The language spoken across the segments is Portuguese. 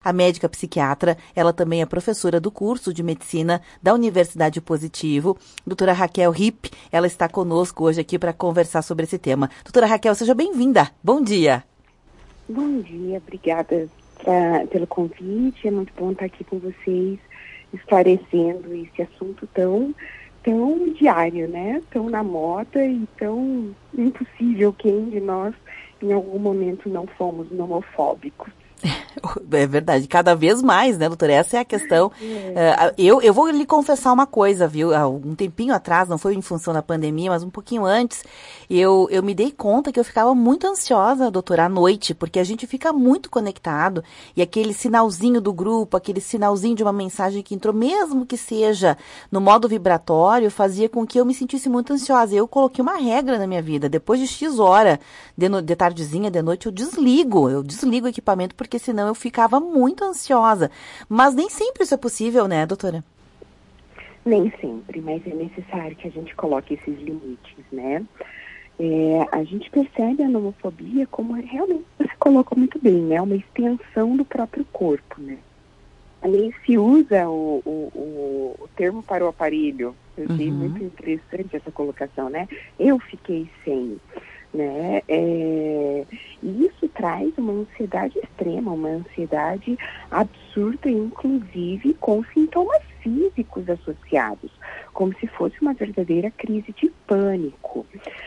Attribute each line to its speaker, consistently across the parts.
Speaker 1: A médica psiquiatra, ela também é professora do curso de medicina da Universidade Positivo. Doutora Raquel Ripp, ela está conosco hoje aqui para conversar sobre esse tema. Doutora Raquel, seja bem-vinda. Bom dia.
Speaker 2: Bom dia, obrigada pelo convite. É muito bom estar aqui com vocês, esclarecendo esse assunto tão diário, né? Tão na moda e tão impossível. Quem de nós, em algum momento, não fomos nomofóbicos?
Speaker 1: É verdade, cada vez mais, né, doutora? Essa é a questão. Eu vou lhe confessar uma coisa, viu? Há um tempinho atrás, não foi em função da pandemia, mas um pouquinho antes, eu me dei conta que eu ficava muito ansiosa, doutora, à noite, porque a gente fica muito conectado e aquele sinalzinho do grupo, aquele sinalzinho de uma mensagem que entrou, mesmo que seja no modo vibratório, fazia com que eu me sentisse muito ansiosa. Eu coloquei uma regra na minha vida, depois de X hora, de tardezinha, de noite, eu desligo o equipamento, porque senão eu ficava muito ansiosa. Mas nem sempre isso é possível, né, doutora?
Speaker 2: Nem sempre, mas é necessário que a gente coloque esses limites, né? A gente percebe a nomofobia como realmente, você colocou muito bem, né? Uma extensão do próprio corpo, né? Ali se usa o termo para o aparelho. Eu achei muito interessante essa colocação, né? Eu fiquei sem, né? E isso traz uma ansiedade extrema, uma ansiedade absurda, inclusive com sintomas físicos associados, como se fosse uma verdadeira crise de pânico.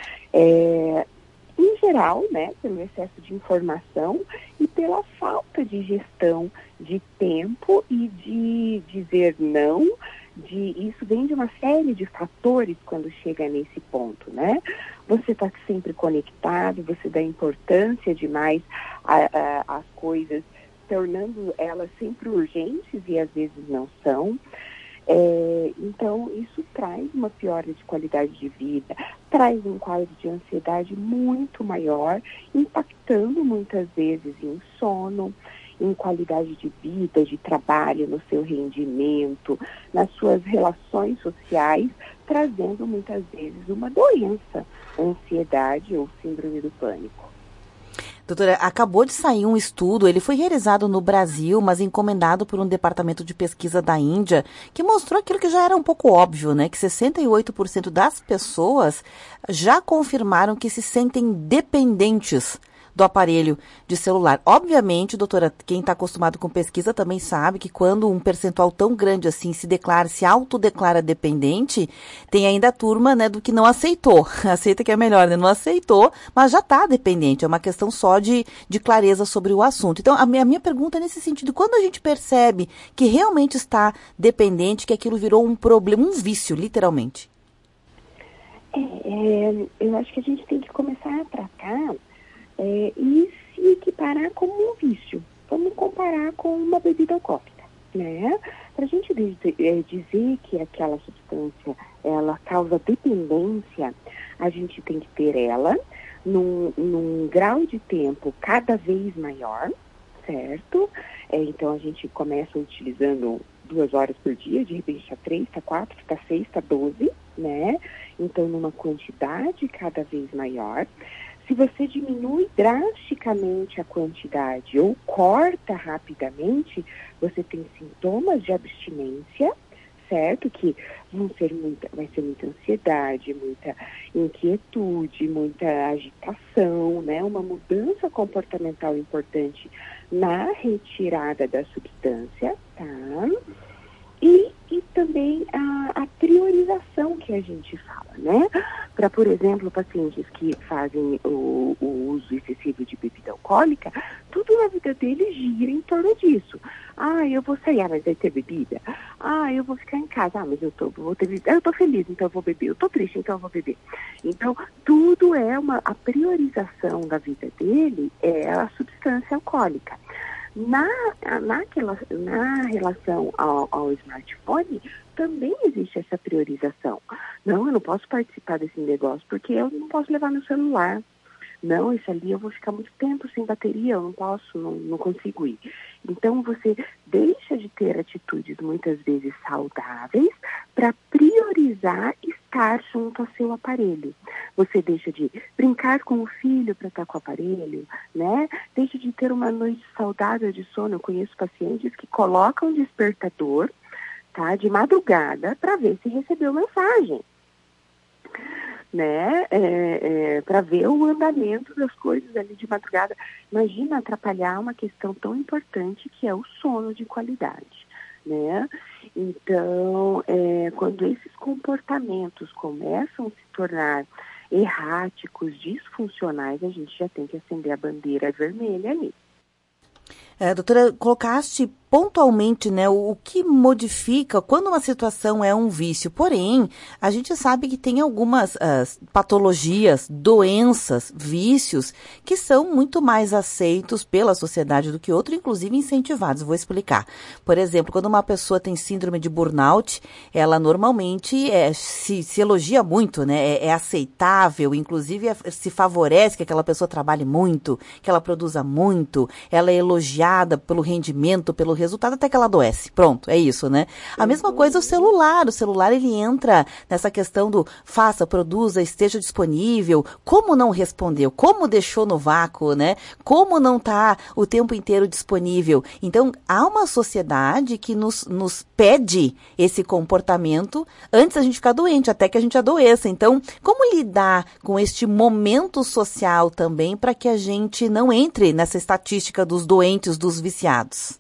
Speaker 2: Em geral, né, pelo excesso de informação e pela falta de gestão de tempo e de dizer não, isso vem de uma série de fatores quando chega nesse ponto, né? Você está sempre conectado, você dá importância demais às coisas, tornando elas sempre urgentes e às vezes não são. Então, isso traz uma piora de qualidade de vida, traz um quadro de ansiedade muito maior, impactando muitas vezes em sono, em qualidade de vida, de trabalho, no seu rendimento, nas suas relações sociais, trazendo muitas vezes uma doença, ansiedade ou síndrome do pânico.
Speaker 1: Doutora, acabou de sair um estudo, ele foi realizado no Brasil, mas encomendado por um departamento de pesquisa da Índia, que mostrou aquilo que já era um pouco óbvio, né? Que 68% das pessoas já confirmaram que se sentem dependentes do aparelho de celular. Obviamente, doutora, quem está acostumado com pesquisa também sabe que quando um percentual tão grande assim se autodeclara dependente, tem ainda a turma, né, do que não aceitou. Aceita que é melhor, né? Não aceitou, mas já está dependente. É uma questão só de clareza sobre o assunto. Então, a minha pergunta é nesse sentido: quando a gente percebe que realmente está dependente, que aquilo virou um problema, um vício, literalmente?
Speaker 2: Eu acho que a gente tem que começar a tratar e se equiparar como um vício. Vamos comparar com uma bebida alcoólica, né? Para a gente dizer que aquela substância ela causa dependência, a gente tem que ter ela num grau de tempo cada vez maior, certo? Então a gente começa utilizando 2 horas por dia, de repente está 3, está 4, está 6, está 12, né? Então numa quantidade cada vez maior. Se você diminui drasticamente a quantidade ou corta rapidamente, você tem sintomas de abstinência, certo? Que vai ser muita ansiedade, muita inquietude, muita agitação, né? Uma mudança comportamental importante na retirada da substância, tá? E também a priorização que a gente fala, né? Para, por exemplo, pacientes que fazem o uso excessivo de bebida alcoólica, tudo na vida deles gira em torno disso. Eu vou sair, mas vai ter bebida. Eu vou ficar em casa, mas vou ter bebida. Eu tô feliz, então eu vou beber. Eu tô triste, então eu vou beber. Então, tudo a priorização da vida dele é a substância alcoólica. Na relação ao smartphone, também existe essa priorização. Não, eu não posso participar desse negócio porque eu não posso levar meu celular. Não, isso ali eu vou ficar muito tempo sem bateria, eu não posso, não consigo ir. Então você deixa de ter atitudes muitas vezes saudáveis para priorizar estar junto ao seu aparelho. Você deixa de brincar com o filho para estar com o aparelho, né? Deixa de ter uma noite saudável de sono. Eu conheço pacientes que colocam despertador, tá, de madrugada para ver se recebeu mensagem, né? Para ver o andamento das coisas ali de madrugada. Imagina atrapalhar uma questão tão importante que é o sono de qualidade, né? Então, quando esses comportamentos começam a se tornar erráticos, disfuncionais, a gente já tem que acender a bandeira vermelha ali.
Speaker 1: Doutora, colocaste pontualmente, né, o que modifica quando uma situação é um vício. Porém, a gente sabe que tem algumas patologias, doenças, vícios, que são muito mais aceitos pela sociedade do que outros, inclusive incentivados. Vou explicar. Por exemplo, quando uma pessoa tem síndrome de burnout, ela normalmente se elogia muito, né? É aceitável, inclusive se favorece que aquela pessoa trabalhe muito, que ela produza muito, ela é elogiada pelo rendimento, pelo resultado, até que ela adoece. Pronto, é isso, né? A mesma coisa o celular ele entra nessa questão do faça, produza, esteja disponível, como não respondeu, como deixou no vácuo, né? Como não está o tempo inteiro disponível. Então, há uma sociedade que nos pede esse comportamento antes da gente ficar doente, até que a gente adoeça. Então, como lidar com este momento social também para que a gente não entre nessa estatística dos doentes, dos viciados?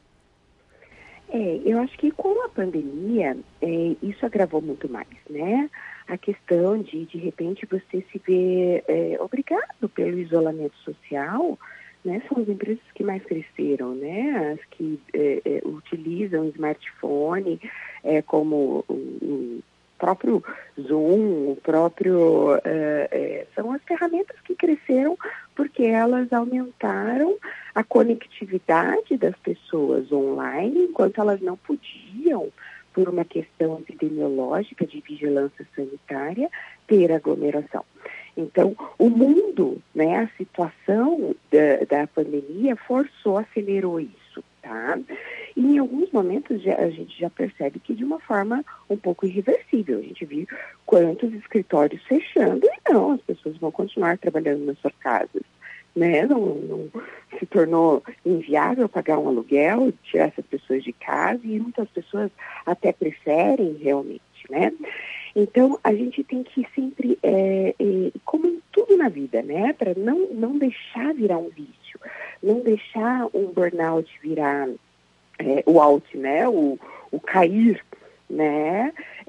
Speaker 2: Eu acho que com a pandemia, isso agravou muito mais, né? A questão de repente, você se ver obrigado pelo isolamento social, né? São as empresas que mais cresceram, né? As que utilizam o smartphone, como o próprio Zoom, o próprio... são as ferramentas que cresceram porque elas aumentaram a conectividade das pessoas online, enquanto elas não podiam, por uma questão epidemiológica de vigilância sanitária, ter aglomeração. Então, o mundo, né, a situação da pandemia acelerou isso, tá? E em alguns momentos a gente já percebe que de uma forma um pouco irreversível. A gente viu quantos escritórios fechando e não, as pessoas vão continuar trabalhando nas suas casas, né? Não se tornou inviável pagar um aluguel, tirar essas pessoas de casa, e muitas pessoas até preferem realmente, né? Então, a gente tem que sempre, como em tudo na vida, né? Para não deixar virar um vício, não deixar um burnout virar o out, né? O cair, né?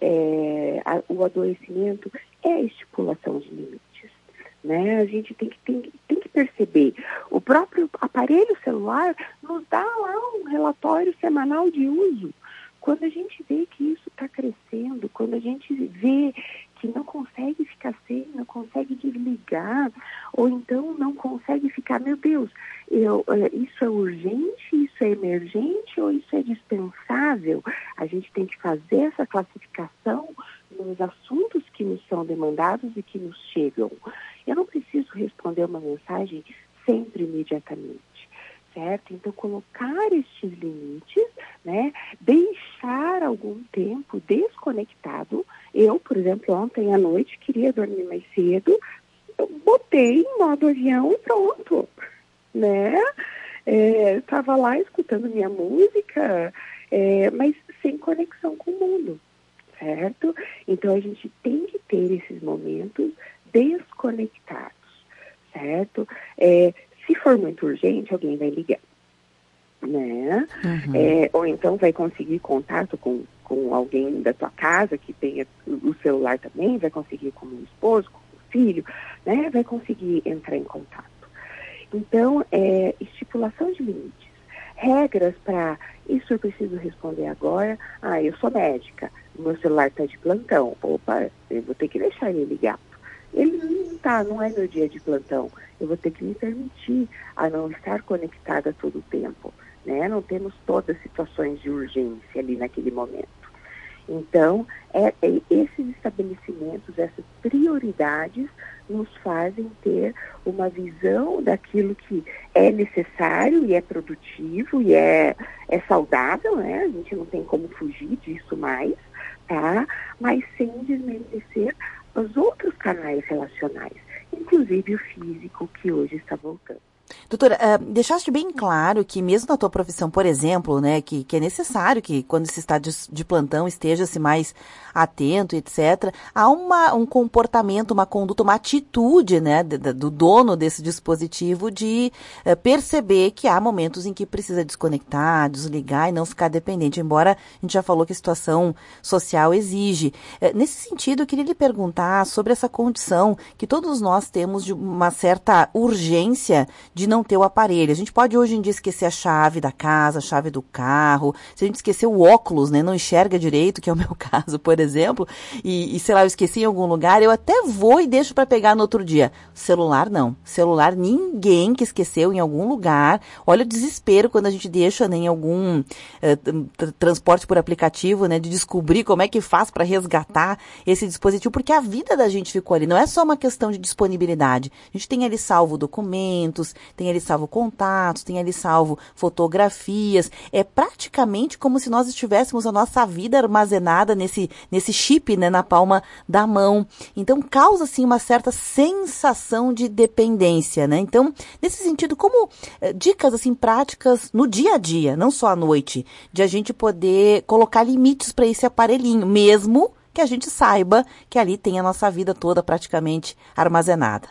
Speaker 2: O adoecimento é a estipulação de limites, né? A gente tem que perceber. O próprio aparelho celular nos dá lá um relatório semanal de uso. Quando a gente vê que isso está crescendo, quando a gente vê que não consegue ficar sem, não consegue desligar, ou então não consegue ficar, meu Deus, isso é urgente, isso é emergente ou isso é dispensável? A gente tem que fazer essa classificação nos assuntos que nos são demandados e que nos chegam. Eu não preciso responder uma mensagem sempre imediatamente. Certo? Então, colocar estes limites, né? Deixar algum tempo desconectado. Eu, por exemplo, ontem à noite queria dormir mais cedo, eu botei em modo avião e pronto, né? Estava lá escutando minha música, mas sem conexão com o mundo, certo? Então, a gente tem que ter esses momentos desconectados, certo? Se for muito urgente, alguém vai ligar, né? Uhum. Ou então vai conseguir contato com alguém da tua casa que tenha o celular também, vai conseguir com o esposo, com o filho, né? Vai conseguir entrar em contato. Então, estipulação de limites, regras para isso eu preciso responder agora. Eu sou médica, o meu celular está de plantão. Opa, eu vou ter que deixar ele ligado. Ele não é meu dia de plantão. Eu vou ter que me permitir a não estar conectada todo o tempo, né? Não temos todas as situações de urgência ali naquele momento. Então, esses estabelecimentos, essas prioridades nos fazem ter uma visão daquilo que é necessário e é produtivo e é saudável, né? A gente não tem como fugir disso mais, tá? Mas sem desmerecer os outros canais relacionais, inclusive o físico, que hoje está voltando.
Speaker 1: Doutora, deixaste bem claro que mesmo na tua profissão, por exemplo, né, que é necessário que quando se está de plantão esteja-se mais atento, etc., há um comportamento, uma conduta, uma atitude, né, do dono desse dispositivo de perceber que há momentos em que precisa desconectar, desligar e não ficar dependente, embora a gente já falou que a situação social exige. Nesse sentido, eu queria lhe perguntar sobre essa condição que todos nós temos de uma certa urgência de não ter o aparelho. A gente pode hoje em dia esquecer a chave da casa, a chave do carro. Se a gente esquecer o óculos, né, não enxerga direito, que é o meu caso, por exemplo, e sei lá, eu esqueci em algum lugar, eu até vou e deixo para pegar no outro dia. Celular não. Celular ninguém que esqueceu em algum lugar. Olha o desespero quando a gente deixa, né, em algum transporte por aplicativo, né, de descobrir como é que faz para resgatar esse dispositivo, porque a vida da gente ficou ali. Não é só uma questão de disponibilidade. A gente tem ali salvo documentos, tem ali salvo contatos, tem ali salvo fotografias. É praticamente como se nós estivéssemos a nossa vida armazenada nesse chip, né, na palma da mão. Então, causa, assim, uma certa sensação de dependência, né? Então, nesse sentido, como dicas, assim, práticas no dia a dia, não só à noite, de a gente poder colocar limites para esse aparelhinho, mesmo que a gente saiba que ali tem a nossa vida toda praticamente armazenada.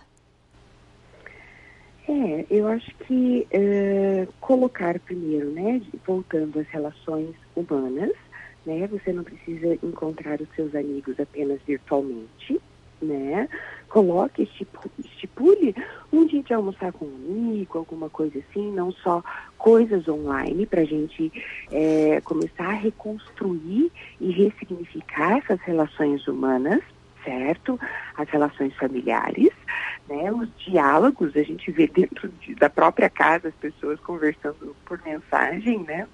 Speaker 2: Eu acho que colocar primeiro, né, voltando às relações humanas, né, você não precisa encontrar os seus amigos apenas virtualmente, né, coloque, estipule um dia de almoçar com um amigo, alguma coisa assim, não só coisas online, para a gente começar a reconstruir e ressignificar essas relações humanas, certo? As relações familiares, né? Os diálogos, a gente vê dentro da própria casa as pessoas conversando por mensagem, né?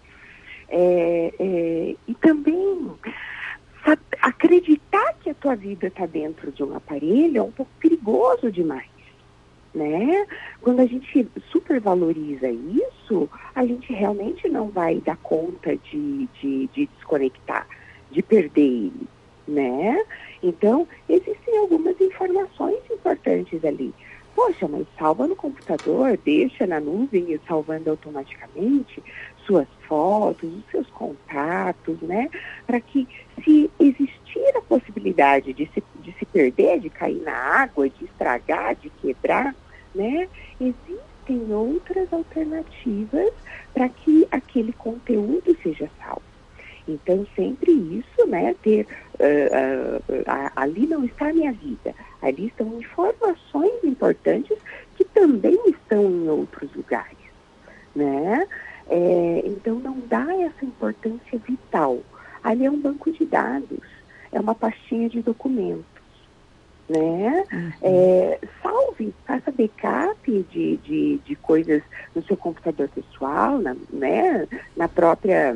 Speaker 2: E também acreditar que a tua vida está dentro de um aparelho é um pouco perigoso demais, né? Quando a gente supervaloriza isso, a gente realmente não vai dar conta de desconectar, de perder ele, né? Então, existem algumas informações importantes ali. Poxa, mas salva no computador, deixa na nuvem e salvando automaticamente suas fotos, os seus contatos, né? Para que, se existir a possibilidade de se perder, de cair na água, de estragar, de quebrar, né? Existem outras alternativas para que aquele conteúdo seja salvo. Então, sempre isso, né, ter, ali não está a minha vida, ali estão informações importantes que também estão em outros lugares, né? Então, não dá essa importância vital. Ali é um banco de dados, é uma pastinha de documentos, né? Salve, faça backup de coisas no seu computador pessoal, né? Na própria...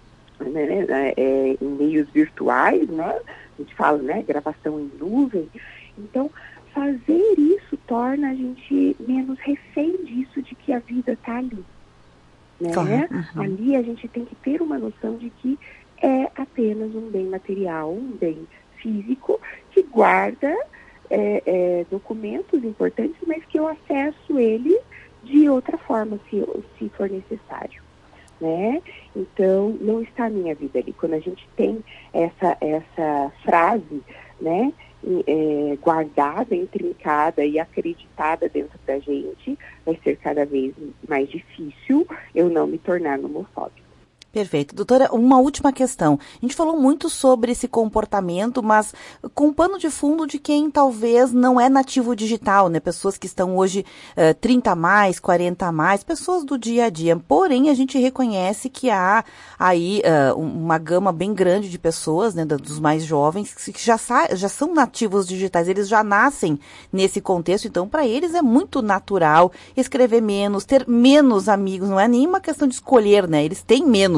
Speaker 2: em meios virtuais, né? A gente fala, né, gravação em nuvem. Então, fazer isso torna a gente menos refém disso, de que a vida está ali, né? Claro. Uhum. Ali a gente tem que ter uma noção de que é apenas um bem material, um bem físico, que guarda documentos importantes, mas que eu acesso ele de outra forma, se for necessário, né? Então, não está a minha vida ali. Quando a gente tem essa frase, né, guardada, intrincada e acreditada dentro da gente, vai ser cada vez mais difícil eu não me tornar homofóbico.
Speaker 1: Perfeito. Doutora, uma última questão. A gente falou muito sobre esse comportamento, mas com pano de fundo de quem talvez não é nativo digital, né? Pessoas que estão hoje 30 a mais, 40 a mais, pessoas do dia a dia. Porém, a gente reconhece que há aí uma gama bem grande de pessoas, né, dos mais jovens, que já são nativos digitais. Eles já nascem nesse contexto, então para eles é muito natural escrever menos, ter menos amigos. Não é nenhuma questão de escolher, né? Eles têm menos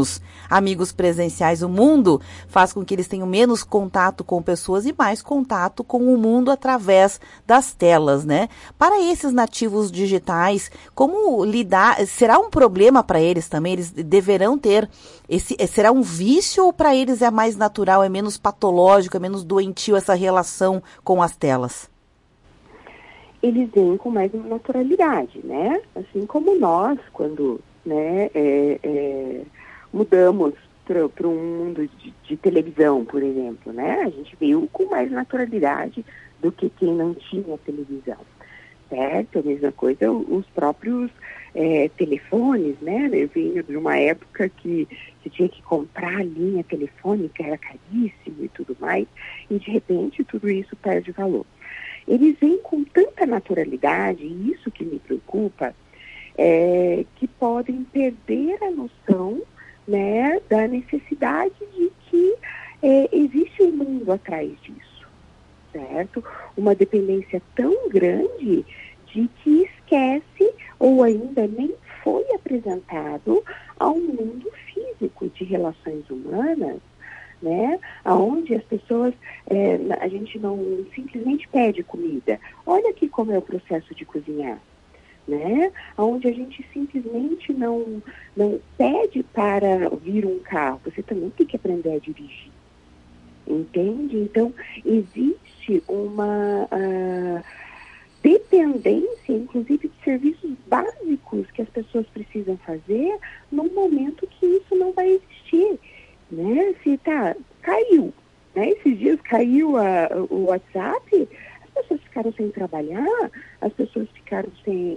Speaker 1: menos amigos presenciais. O mundo faz com que eles tenham menos contato com pessoas e mais contato com o mundo através das telas, né? Para esses nativos digitais, como lidar? Será um problema para eles também? Eles deverão ter será um vício ou para eles é mais natural, é menos patológico, é menos doentio essa relação com as telas?
Speaker 2: Eles vêm com mais naturalidade, né? Assim como nós, quando, né, mudamos para um mundo de televisão, por exemplo, né? A gente veio com mais naturalidade do que quem não tinha televisão, certo? A mesma coisa, os próprios telefones, né? Eu venho de uma época que você tinha que comprar a linha telefônica, era caríssimo e tudo mais, e de repente tudo isso perde valor. Eles vêm com tanta naturalidade, e isso que me preocupa, que podem perder a noção, né, da necessidade de que existe um mundo atrás disso, certo? Uma dependência tão grande de que esquece ou ainda nem foi apresentado ao mundo físico de relações humanas, né? Onde as pessoas, a gente não simplesmente pede comida. Olha aqui como é o processo de cozinhar, né? Onde a gente simplesmente não pede para vir um carro. Você também tem que aprender a dirigir, entende? Então, existe uma dependência, inclusive, de serviços básicos que as pessoas precisam fazer num momento que isso não vai existir. Né? Se caiu, né? Esses dias caiu o WhatsApp, as pessoas ficaram sem trabalhar, as pessoas ficaram sem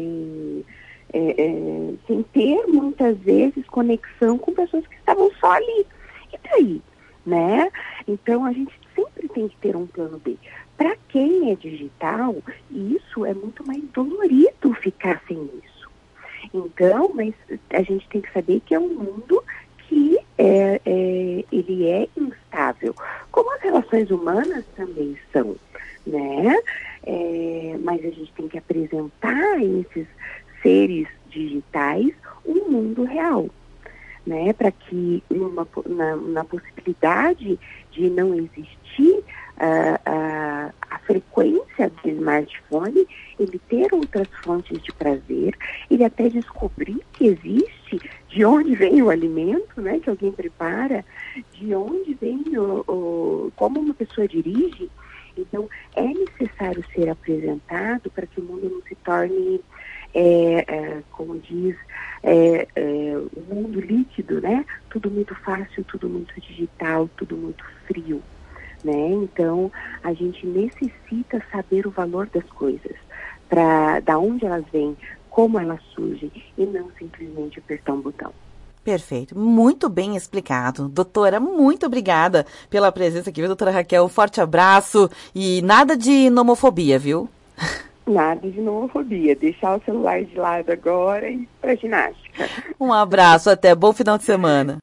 Speaker 2: ter muitas vezes conexão com pessoas que estavam só ali. E daí, né? Então a gente sempre tem que ter um plano B. Para quem é digital, isso é muito mais dolorido ficar sem isso. Então, mas a gente tem que saber que é um mundo que ele é instável, como as relações humanas também são, né? Mas a gente tem que apresentar a esses seres digitais um mundo real, né? Para que na possibilidade de não existir a frequência do smartphone, ele ter outras fontes de prazer, ele até descobrir que existe, de onde vem o alimento, né, que alguém prepara, de onde vem como uma pessoa dirige. Então, é necessário ser apresentado para que o mundo não se torne, como diz, um mundo líquido, né? Tudo muito fácil, tudo muito digital, tudo muito frio, né? Então, a gente necessita saber o valor das coisas, da onde elas vêm, como elas surgem, e não simplesmente apertar um botão.
Speaker 1: Perfeito, muito bem explicado. Doutora, muito obrigada pela presença aqui, viu, doutora Raquel? Um forte abraço e nada de nomofobia, viu?
Speaker 2: Nada de nomofobia, deixar o celular de lado agora e ir pra ginástica.
Speaker 1: Um abraço, até bom final de semana.